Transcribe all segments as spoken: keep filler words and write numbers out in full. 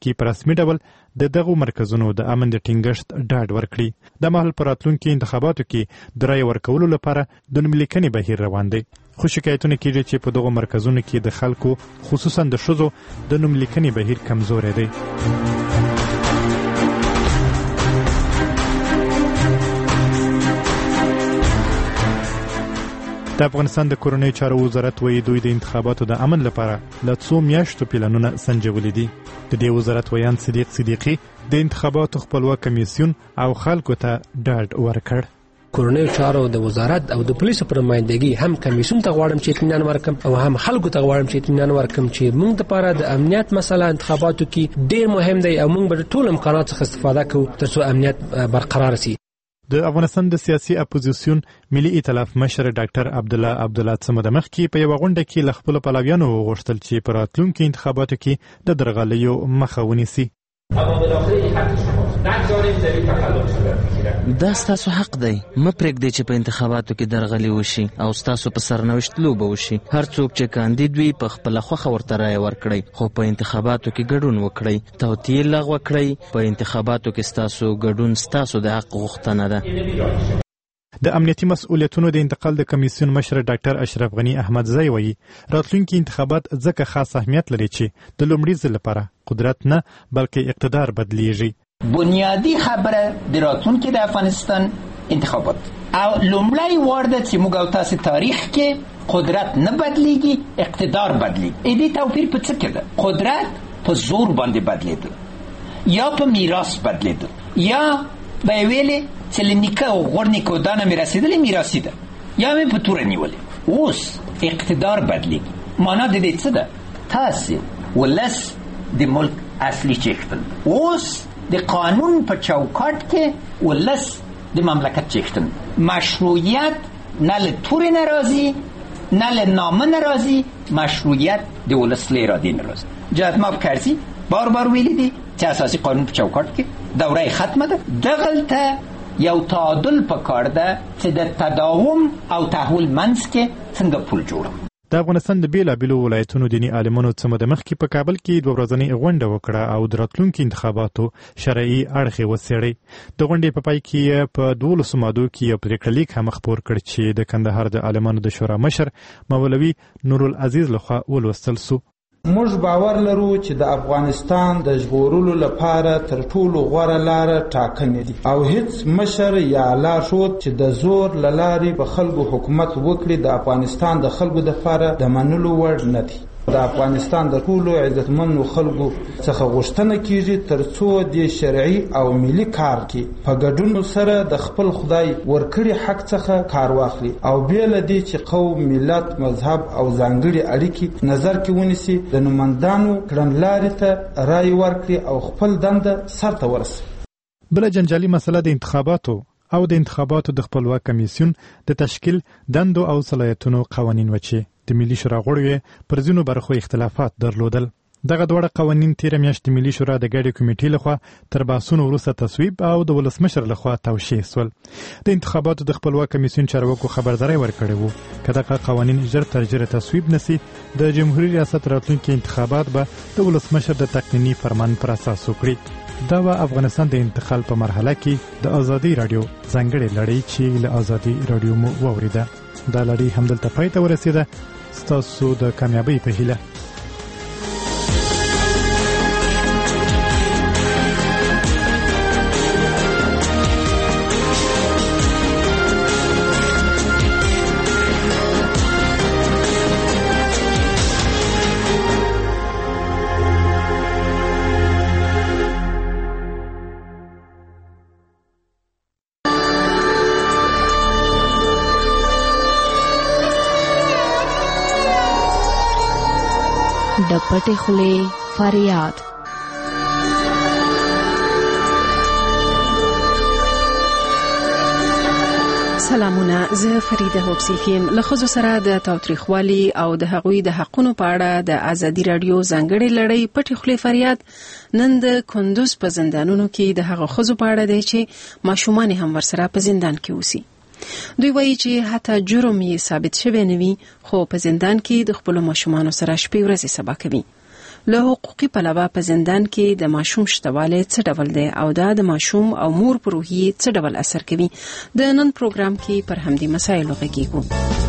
کې په رسمي ډول د دغو مرکزونو د امن د ټینګښت ډاډ ورکړي. د مهال په راتلونکي انتخاباتو کې د رایې ورکولو لپاره د نوملیکنې بهیر روان دی، خو شکایتونه کېږي چې په دغو مرکزونو کې د خلکو خصوصا د ښځو د نوملیکنې بهیر کمزوری دی. د افغانستان د کورنیو چارو وزارت وایي دوی د انتخاباتو د امن لپاره له څو میاشتو پلانونه سنجولي دي. د دې وزارت ویان صدیق صدیقي د انتخاباتو خپلواک کمیسیون او خلکو ته ډاډ ورکړ. کورنیو چارو د وزارت او د پولیسو پر نمایندګي هم کمیسیون ته غواړم چې اطمینان ورکم او هم خلکو ته غواړم چې اطمینان ورکم چې موږ لپاره د امنیت مسله انتخاباتو کې ډیر مهم دی او موږ به ټول امکانات څخه استفاده کوو ترڅو امنیت برقرار شي. د افغانستان د سیاسي اپوزیسیون ملي ائتلاف مشر ډاکټر عبدالله عبدالله څمده مخکې په یوه غونډه کې له خپلو پلویانو وغوښتل چې په راتلونکي انتخاباتو کې د درغلیو مخه ونیسي. دا ستاسو حق دی، مه پرېږدئ چې په انتخاباتو کې درغلي وشي او ستاسو په سرنوشت لوبه وشي. هر څوک چې کاندید وي په خپله خوښه ورته رایه ورکړئ، خو په انتخاباتو کې ګډون وکړئ. توطیې لغوه کړئ. په انتخاباتو کې ستاسو ګډون ستاسو د حق غوښتنه ده. د امنیتي مسؤلیتونو د انتقال د کمیسیون مشر ډاکټر اشرف غنی احمدزی وایي راتلونکي انتخابات ځکه خاص اهمیت لري چې د لومړي ځل لپاره قدرت نه بلکې اقتدار بدلیږي. بنیادی خبره د راتلونکي د افغانستان انتخابات او لومړی وار ده چې موږ او تاسو تاریخ کې قدرت نه بدلیږي، اقتدار بدلیږي. اې دې توپیر په څه کې ده؟ قدرت په زور باندې بدلیدل یا په میراث بدلیدل یا به ویلې چې لنیکه او غورنیکو دانه می رسیدلی میراثی ده یا می په توره نیولې. اوس اقتدار بدلیږي. معنا د دې څه ده؟ تاسو ولس د ملک اصلي چیختل. اوس د قانون په چوکاټ کې ولس د مملکت چیختن. مشروعیت نه له تورې ناراضي نه له نامه ناراضي، مشروعیت د ولس له ارادې ناراضي. جهاد ماب کرزی بار بار ویلي دي چې اساسي قانون په چوکاټ کې دوره ختمه ده. دغلته یو تعادل پکار ده چې د تداوم او تحول منځ کې څنګه پول جوړو. د افغانستان د بیلابیلو ولایتونو دیني عالمانو څمده مخکې په کابل کې دوه ورځنۍ غونډه وکړه او د راتلونکي انتخاباتو شرعي اړخ یې وڅېړی. د غونډې په پای کې په دولسو مادو کې یو پرېکړه لیک هم خپور کړ چې د کندهار د عالمانو د شورا مشر مولوي نورالعزیز لخوا ولوستل سو. موږ باور لرو چې د افغانستان د ژغورلو لپاره تر ټولو غوره لاره ټاکنې دي او هیڅ مشر یا لارښود چې د زور له لارې به خلکو حکومت وکړي د افغانستان د خلکو لپاره د منلو وړ نه دي. د افغانستان د ټولو عزتمنو خلکو څخه غوښتنه کیږي ترڅو د شرعي او ملي کار کې په ګډون سره د خپل خدای ورکړي حق څخه کار واخلي او بې له دې چې قوم، ملت، مذهب او ځانګړي اړیکې نظر کې ونیسي، د نومندانو کړنلارې ته رای ورکړي او خپل دنده سرته ورسوي. بله جنجالي مسله د انتخاباتو او د انتخاباتو د خپلواک کمیسیون د تشکیل دندو او صلاحیتونو قوانین و چې د ملي شورا غړو پر ځینو برخو اختلافات درلودل. دغه دواړه قوانین تیره میاشت د ملي شورا د ګډې کمیټې لخوا تر بحثونو وروسته تصویب او د ولسمشر لخوا توشیح سول. د انتخاباتو د خپلواک کمیسیون چارواکو خبرداری ورکړې وو که دغه قوانین ژر تر ژره تصویب نسی د جمهوریت ریاست راتلونکي انتخابات به د ولسمشر د تقنیني فرمان پر اساس وکړي. دا و افغانستان د انتقال په مرحله کې د ازادي رادیو ځانګړې لړۍ چې له ازادي رادیو مو واوریده. دا لړۍ همدلته پای ته ورسېده. ستاسو د کامیابۍ په هیله. د پټې خولې فریاد. سلامونه، زه فریده حبسی یم. له ښځو سره د تاوتریخوالي او د هغوی د حقونو په اړه د ازادي رادیو ځانګړې لړۍ پټې خولې فریاد نن د کندوز په زندانونو کې د هغو ښځو په اړه دی چې ماشومان هم ورسره په زندان کې اوسي. دوی وایي چې حتی جرم یې ثابت شوی نه وي خو په زندان کې د خپلو ماشومانو سره شپې ورځې سبا کوي. له حقوقي پلوه په زندان کې د ماشوم شتواله څه ډول دی او دا د ماشوم او مور پر روحي څه ډول اثر کوي. د نن پروګرام کې پر همدې مسایلو غږیږو.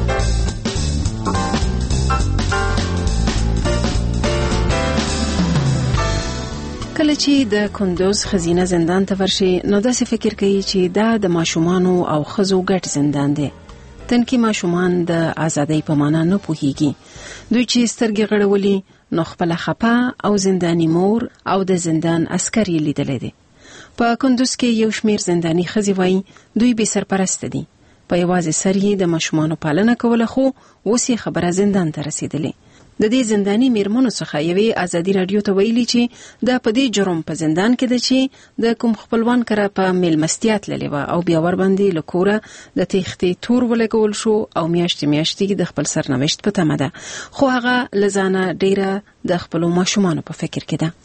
کله چې د کندوز خزینه زندان ته ورشي نو داسې فکر کوي چې دا د ماشومانو او خزو ګډ زندان دی. تنکي ماشومان د ازادۍ په معنا نه پوهیږي. دوی چې سترګې غړولي نو خپل خپه او زنداني مور او د زندان عسکر یې لیدلې دي. په کندوز کې یو شمیر زنداني خزي وایي دوی به سرپرست دي. په یوازې سر یې د ماشومانو پالنه کوله خو اوس یې خبره زندان ته رسیدلې. د دې زنداني میرمنو څخه یوې ازادي رادیو ته ویلي چې د پدې جرم په زندان کې د چې د کوم خپلوان کړه په میلمستیا تللې و او بیا ور باندې لکوره د تېختې تور ولګول شو او میاشتې میاشتې د خپل سرنوشت په تمه ده. خو هغه لزانه ډیره د خپل ماشومانو په فکر کې ده.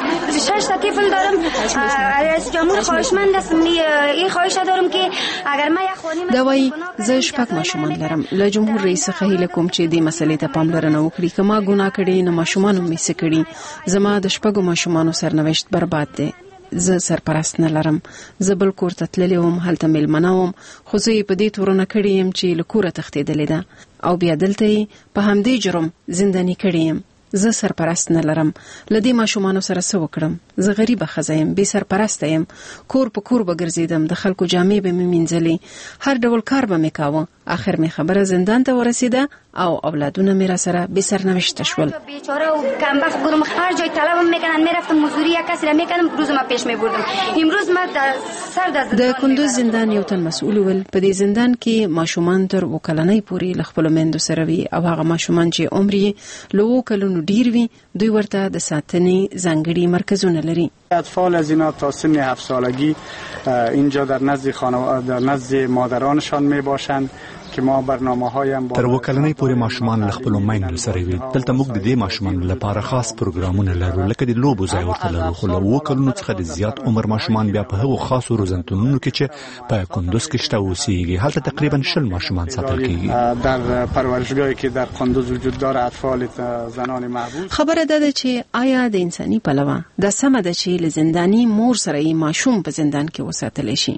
شش تا طفل دارم. رئیس جمهور خواهشمند هستم این خواهش دارم که اگر ما یک خانم دا وایي زه شپږ ماشومان لرم. له جمهور رئیس څخه هیله کوم چې دې مسلې ته پاملرنه وکړي. که ما ګناه کړې نو ماشومان مې څه کړي. زما د شپږو ماشومانو سرنوشت برباد دی. زه سرپرست نه لرم. زه بل کور ته تللی وم، هلته میلمنه وم، خو زه یې په دې تورونه کړې یم چې له کوره تښتېدلې ده او بیا دلته یې په همدې جرم زنداني کړې یم. زه سرپرست نه لرم. لدې ماشومانو سره څه وکړم؟ زه غریبه ښځه یم، بې سرپرسته یم. کور په کور به ګرځېدم، د خلکو جامې به مې مینځلې، هر ډول کار به مې کاوه. آخر می خبره زندان ته ورسیده او اولادونه می را سره بی سرنوشت شول. بیچاره و کمبخت بودم، هر جای طلبم میکنن، میرفتم مزدوری یک کسی را میکردم، روز ما پیش میبردم. امروز ما در سر د زندان د کندوز زندان یو تن مسؤل ول. په دې زندان کې ماشومان تر وکلنۍ پورې له خپل میندو سره وي او هغه ماشومان چې عمر یې له وکلونو ډیر وي دوی ورته د ساتنې ځانګړي مرکزونه لري. اطفال از اینا تا سن هفت سالگی اینجا در نزد خانواده در نزد مادرانشان می باشند که ما برنامه‌های هم تر وکلنۍ پورې ماشومان له خپل میندو سره وي. دلته موږ د دې ماشومانو لپاره خاص پروګرامونه لرو لکه د لوبو ځای ورته لرو. خو له وکلونو څخه د زیات عمر ماشومان بیا په هغو خاصو روزنتونونو کې چې په کندوز کې شته اوسېږي. هلته تقریبا شل ماشومان ساتل کېږي. در پرورشگاهی که در کندوز وجود داره اطفال زنان محبوس. خبره ده چې آیا د انساني پلوه د سمه ده چې له زنداني مور سره یې ماشوم په زندان کې وساتلی شي؟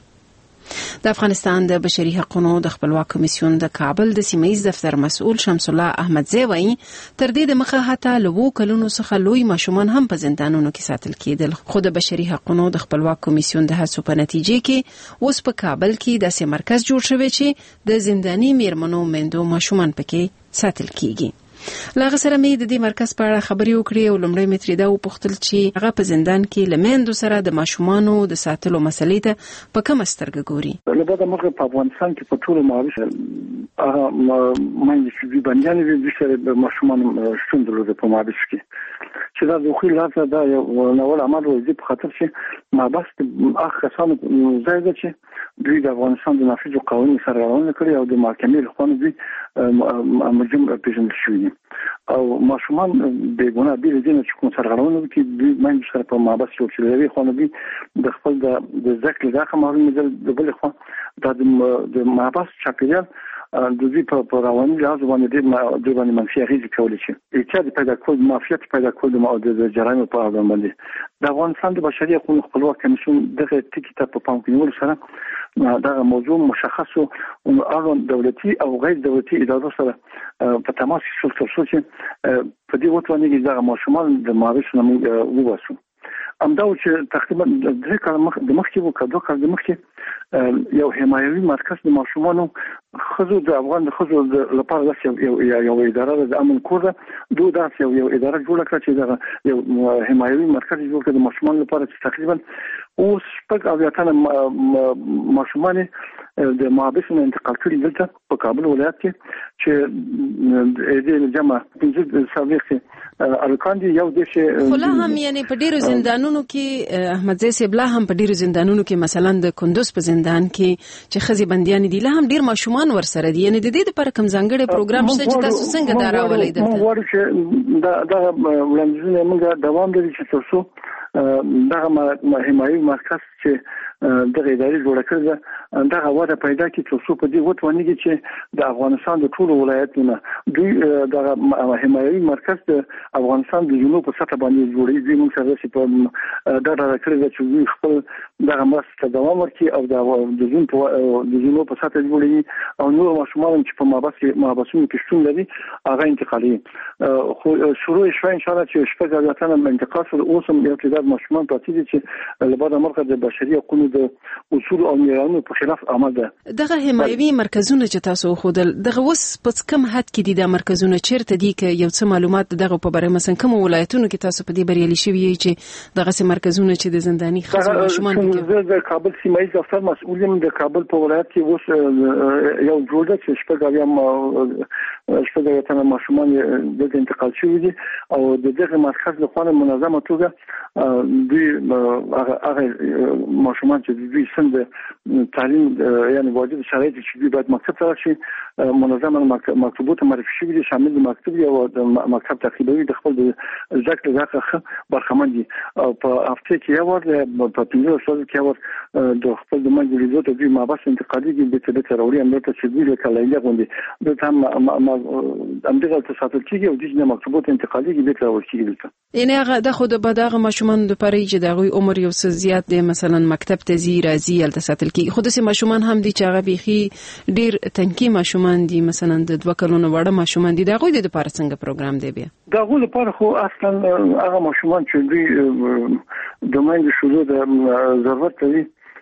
د افغانستان د بشري حقوقو د خپلواک کمیسیون د کابل د سیمه‌ییز دفتر مسؤل شمس الله احمدزی وایي تر دې د مخه حتی لوو کلونو څخه لوی ماشومان هم په زندانونو کې ساتل کېدل. خو د بشري حقوقو د خپلواک کمیسیون د هڅو په نتیجه کې اوس په کابل کې داسې مرکز جوړ شوی چې د زنداني میرمنو میندو ماشومان پکې ساتل کیږي. لاغه سره مې د دې مرکز په اړه خبرې وکړې او لومړی مې ترې دا وپوښتل چې هغه په زندان کې له میندو سره د ماشومانو د ساتلو مسلې ته په کومه سترګه ګوري. له بده مرغه په افغانستان کې په ټولو معارف هغه مېندې چې بندیانې دي دوی سره د ماشومانو شتون درلود په معارف کې چې دا د خو لاسه دا یو نوول عمل وځي په خاطر چې ما بس هغه کسانو ځای ده چې دوی د افغانستان د نافذ قوانینو سره روانه کړي او د محکمې لخوا دوی مجرم پیژندل شوي دي او ماشومان بې ګناه بې له دې نه چې کوم سرغړونه وکړي دوی میندو سره په محبس جوړ شوي د یوې خوا نه دوی د خپل د زده کړې څخه محروم دي، د بلې خوا دا د محبس چاپېریال د دوی په رواني لحاظ باندې دوی باندې منفي اغېزې کولی شي. اعتیاد پیدا کول، معافیت پیدا کول د جرایمو په اړه باندې د افغانستان د بشري حقوقو خپلواک کمیسیون دغه ټکي ته په پام کې نیولو سره دغه موضوع مشخصو اړوند دولتي او غیر دولتي ادارو سره په تماس کې شول تر څو چې په دې وتوانېږي دغه ماشومان د معارف نه موږ وباسو. همدا چې تقریبا درې کاله مخ د مخکې وو که دوه کاله د مخکې یو حمایوي مرکز د ماشومانو ښځو د افغان د ښځو لپاره داسې یو یو اداره ده د امن کور ده، دوی داسې یو یو اداره جوړه کړه چې دغه یو حمایوي مرکز جوړ کړه د ماشومانو لپاره چې تقریبا اوس شپږ اویا تنه ماشومان د محبسونو انتقال کړي دلته په کابل ولایت کې چې د جمع پنځه څلوېښت الکان دي. یو د چې خو لا هم یعنی په ډیرو زندانونو کې احمدزی صاحب لا هم په ډیرو زندانونو کې مثلا د کندوز په زندان کې چې ښځې بندیان دي لا هم ډیر ماشومان ورسره دي. یعنی د دې لپاره کوم ځانګړی پروګرام شته چې تاسو څنګه دا راولئ دلته؟ موږ غواړو چې دا دا وړاندیزونه موږ دوام لري چې تر څو دغه حمایوي مرکز چې دغه ادارې جوړ کړل دغه وده پیدا کی چې څو په دې وټونیږي چې د افغانستان د ټولو ولایتونو دوی دغه حمایوي مرکز د افغانستان د جنوب په سطح باندې جوړیږي دوی موږ سره په دا ډول کړی چې دوی خپل دغه مرسته دوام ورکړي او د جنوب په د جنوب په سطح جوړیږي او نور ماشومان چې په مابس مابسونو کې شتون لري هغه انتقالي خو شروع شوه ان شاء الله چې شپږ ځاتنه انتقال سره اوسم یو تعداد ماشومان پاتې دي چې لباده مرکز د بشري حقوقو د اصول او معیارونو په خلاف عمل ده. دغه حمایوي مرکزونه چې تاسو خودل دغه وس په کم حد کې دي د مرکزونه چیرته دي که یو څه معلومات دغه په باره مثلا کوم ولایتونو کې تاسو په دې بریالي شوی چې دغه سه مرکزونه چې د زنداني خاص ماشومان دي د کابل سیمایي دفتر مسؤل یم د کابل په ولایت کې اوس یو جوړ ده چې شپږ اویا شپږ اویا ماشومان د انتقال شوی دي او د دغه مرکز له خوا منظمه توګه دوی هغه ماشومان چې دوی څنګه تعلیم یعنی واجب شرایط چې دوی باید مکتب ته راشي منظمه مکتوبات معرفي شوی دي شامل د مکتب او د مکتب تعقیبوي د خپل ذکر ذکر برخمن دي او په هفته کې یو ور په پنځه ورځې کې ور د خپل د مجلس ته دوی مابس انتقالي دي د څه تروري امنیت چې دوی له کلایله غوندي د تام امدغه تصادف کیږي او د مکتوبات انتقالي دي د تروري کیږي یعنی هغه د خود به دغه ماشومان د پرې چې دغه عمر یو څه زیات دی مثلا مکتب ته زی راځي الته ساتل کی خود سه ماشومان هم دي چې هغه بيخي ډیر تنکی ماشومان دي مثلا د دوه کلونو وړه ماشومان دي دغه د لپاره څنګه پروګرام دی بیا دغه لپاره خو اصلا هغه ماشومان چې دوی د مایند شروع د ضرورت لري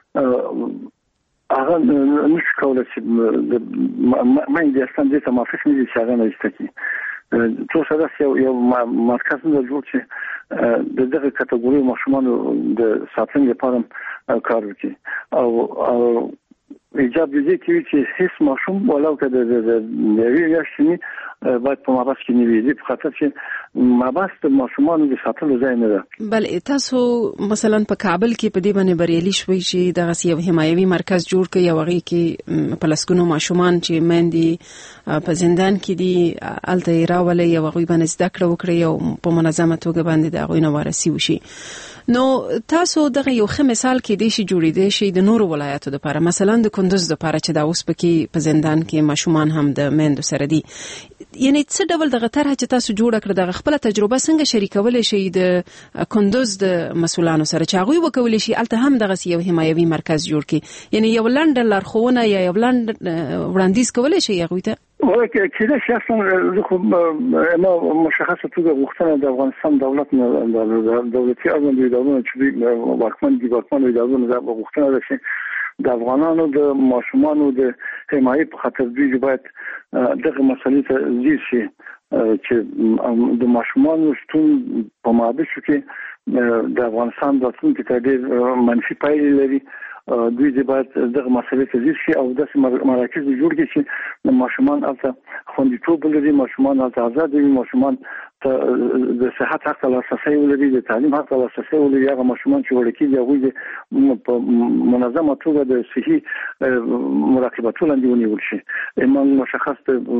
هغه نشي کولای چې د مایند اصلا د تمافق نه دي چې هغه نه استکی تو سره یو یو مرکز نه جوړ چې د دغه کټګوري ماشومان د ساتنې لپاره کار وکړي او ایجاب دي چې هیڅ ماشوم ولو که د نوي یاشتنی باید په مابس کې نه وي په خاطر چې مابس د ماشومان د ساتلو ځای نه ده. بل تاسو مثلا په کابل کې په دې باندې بریالي شوي چې دغه یو حمایوي مرکز جوړ کړي او هغه کې په لسګونو ماشومان چې مندي په زندان کې دي الته راولي او هغه باندې زده کړه وکړي او په منظمه توګه باندې د هغه نوارسي وشي. نو تاسو دغه یو ښه مثال کې دی چې جوړې دي شي د نورو ولایتو لپاره مثلا د کندوز لپاره چې دا اوس پکې په زندان کې ماشومان هم د میندو سره دي یعنی څه ډول دغه طرح چې تاسو جوړ کړ دغه خپل تجربه څنګه شریکول شي د کندوز د مسولانو سره چې هغه وکول شي الته هم دغه یو حمایوي مرکز جوړ کړي یعنی یو لنډ لارښوونه یا یو لنډ وړاندیز کول شي هغه ته ولکه چې دا شخصا خو ما مشخصه توګه غوښتنه د افغانستان دولت نه د دولتي اړوند ادارو چې واکمن دي واکمن ادارو نه غوښتنه ده چې د افغانانو د ماشومانو د حمایت په خاطر دوی باید دغه مسلې ته ځیر شي چې د ماشومانو شتون په مابشو کې د افغانستان د راتلونکي ته ډېر منفي پایلې لري دوی دې باید دغه مسلې ته ځیر شي او داسې مراکز جوړ کړي چې ماشومان البته خوندیتوب ولري ماشومان البته آزاد وي ماشومان د صحت حق لاسرسی ولري د تعلیم حق لاسرسی ولري هغه ماشومان چې وړکي دي هغوی په منظمه توګه د صحي مراقبتو لاندې ونیول شي ایمان مشخص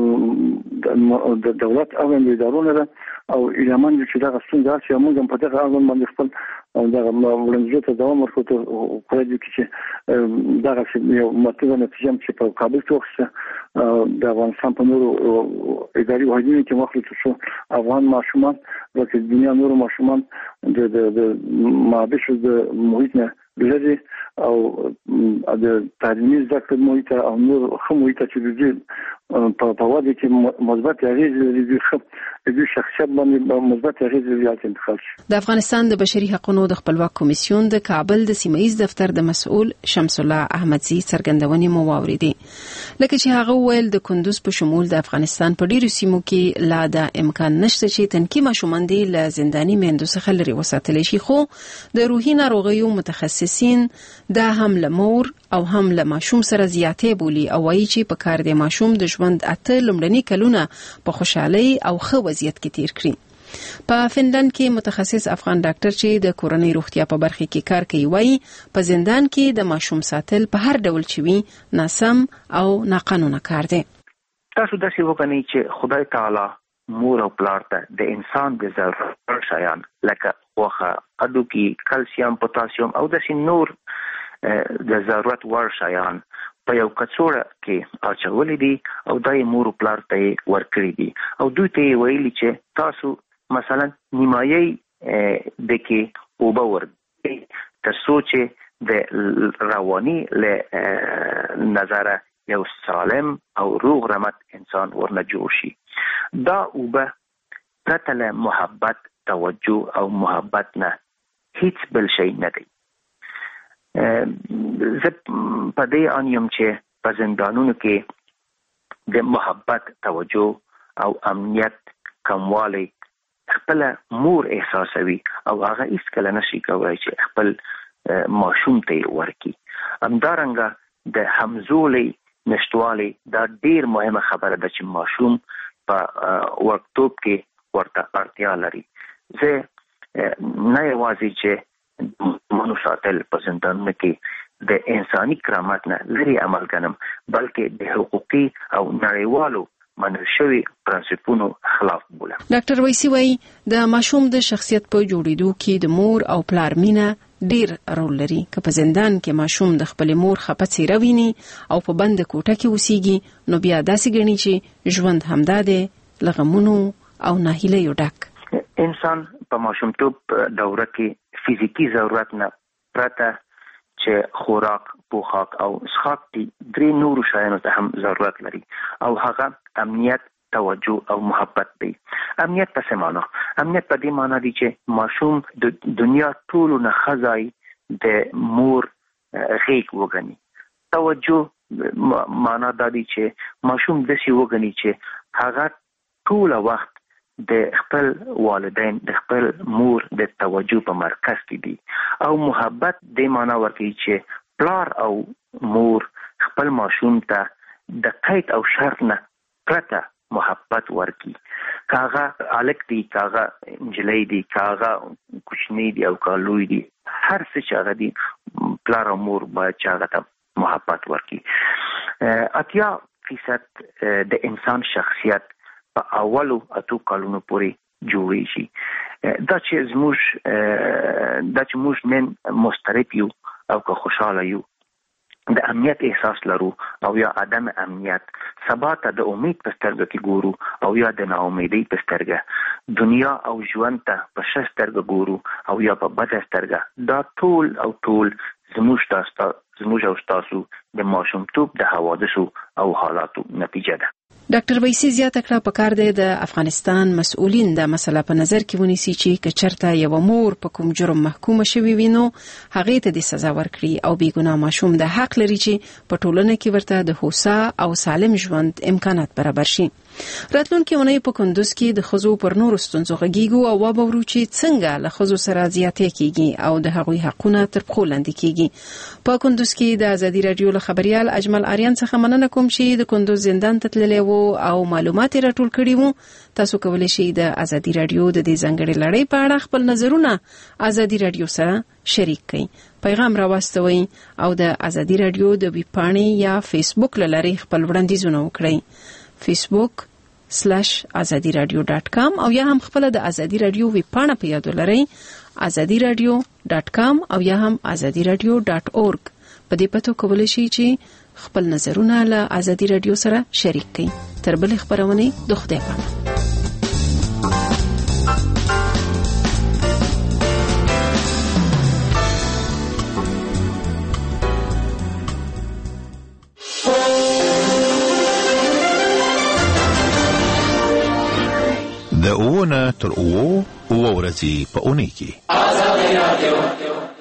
د دولت او د ادارو نه او ایمان چې دغه ستونزه چې موږ په دغه اړوند باندې خپل دغه وړاندیز ته دوام ورکړو خو دې چې دغه یو مطلب نتیجه چې په کابل کې وخت د افغانستان په نورو اداري وحدونو کې مخلوط شو افغان ماشومان لکه دنیا نورو ماشومان د د مابشو د محیط نه لري او د تعلیمي زده کړې محیط او نور خو محیط چې د په واده کې مثبت اغیز لري د شخصیت باندې مثبت اغیز لري انتخاب شي. د افغانستان د بشري حقوقو د خپلواک کمیسیون د کابل د سیمایي دفتر د مسؤل شمس الله احمدزي څرګندونې مو واوریدې لکه چې هغه ویل د کندوز په شمول د افغانستان په ډیرو سیمو کې لا د امکان نشته چې تنکي ماشومان دي له زنداني میندو څخه لري وساتل شي خو د روحي ناروغیو متخصصین دا هم له مور او هم له ماشوم سره زیاتې بولی او وایي چې په کار د ماشوم د ژوند اته لومړني کلونه په خوشحالي او ښه وضعیت کې تیر کړي. په فنلند کې متخصص افغان ډاکټر چې د کورنۍ روغتیا په برخه کې کار کوي وایي په زندان کې د ماشوم ساتل په هر ډول چوي ناسم او ناقانونه کار دی. تاسو داسې وګڼئ چې خدای تعالی مور او پلار ته د انسان د ضرورت شیان لکه غوښه، هډوکي، کلسیم، پوتاسیم او داسې نور د ضرورت وړ شیان په یو کڅوړه کې اچولې دي او دا یې مور او پلار ته ورکړي دي او دوی ته ویلي چې تاسو مثلا نیمایي د کې اوبه ورکړئ تر څو چې د رواني له نظره یو سالم او روغ رمټ انسان ورنه جوړ شي. دا اوبه پرته له محبت، توجه او محبت نه هیڅ بل شی نه دی. زه په دې آن یم چې په زندانونو کې د محبت، توجه او امنیت کموالی خپل مور احساسوي او هغه هیڅکله نشي کولی چې خپل ماشوم ته ورکړي. همدارنګه د همزولۍ نشتوالی دا ډیر مهمه خبره ده چې ماشوم په وړکتوب کې ورته اړتیا لري. زه نه یوازې چې منو ساتل په زندانونو کې د انساني کرامت نه لري عمل کنم، بلکې د حقوقي او نړیوالو منل شوي پرنسپونو خلاف بولم. ډاکټر ویسی وایي د ماشوم د شخصیت په جوړېدو کې د مور او پلار مینه ډیر رول لري. که په زندان کې ماشوم د خپل مور خپه څیره ویني او په بند کوټه کې اوسېږي نو بیا داسې ګڼي چې ژوند همدا دی له غمونو او ناهیلیو ډک. انسان په ماشومتوب دوره کې فزیکی ضرورت نه پرته چې خوراک، پوښاک او څښاک دي درې نورو شیانو ته هم ضرورت لري او هغه امنیت، توجه او محبت دی. امنیت په څه معنا؟ امنیت په دې معنا دی چې ماشوم د دنیا ټولو نه ښه ځای د مور غېږ وګڼي. توجه معنا دا دی چې ماشوم داسې وګڼي چې هغه ټوله وخت د خپل والدین، د خپل مور د توجه په مرکز کې دي. او محبت د معنا ورکوي چې پلار او مور خپل ماشوم ته د قید او شرط نه پرته محبت ورکوي. که هغه هلک دی، که هغه نجلۍ دی، که هغه کوچنی دی او که لوی دی، هر څه چې هغه دی پلار او مور باید چې هغه ته محبت ورکوي. اتیا فیصد د انسان شخصیت په اولو اتو کالونو پورې جوړیږي. دا چې زموږ دا چې موږ نن مضطرب یو او که خوشحاله یو، د امنیت احساس لرو او یا عدم امنیت، سبا ته د امید په سترګه کې ګورو او یا د ناامیدۍ په سترګه، دنیا او ژوند ته په ښه سترګه ګورو او یا په بده سترګه، دا ټول او ټول زموږ تاسو زموږ او تاسو د ماشومتوب د حوادثو او حالاتو نتیجه ده. ډاکټر ویسی زیاته کړه پکار دی د افغانستان مسؤلین د مسله په نظر کې ونیسي چې کچرته یو مور په کوم جرم محکومه شوی وینو هغه ته د سزا ورکړي او بیګناه ماشوم د حق لري چې په ټولنه کې ورته د هوسا او سالم ژوند امکانات برابر شي. راتلونکي اونۍ په کندوز کې د ښځو پر نورو ستونزو غږیږو او وبورو چې څنګه له ښځو سره زیاتې کیږي او د هغوی حقونه تر پښو لاندې کیږي. په کندوز کې د ازادي رادیو له خبريال اجمل آریان څخه مننه کوم چې د کندوز زندان ته تللی وو او معلومات راټول کړي وو. تاسو کولی شئ د ازادي رادیو د دې ځانګړي لړۍ په اړه خپل نظرونه ازادي رادیو سره شریک کړئ، پیغام راواستوئ او د ازادي رادیو د ویب پاڼې یا فیسبوک له لارې خپل وړاندیزونه وکړئ. فیسبوک سلاش ازادي رادیو ډاټ کام او یا هم خپل د ازادي رادیو ویب پاڼه په یاد ولرئ، ازادي رادیو ډاټ کام او یا هم ازادي رادیو ډاټ اورګ. په دې پتو کولی شئ چې خپل نظرونه له ازادي رادیو سره شریک کړئ. تر بلې خبرونې د خدای پامان. د اوونه تر اوو اوو ورځې په اونۍ کې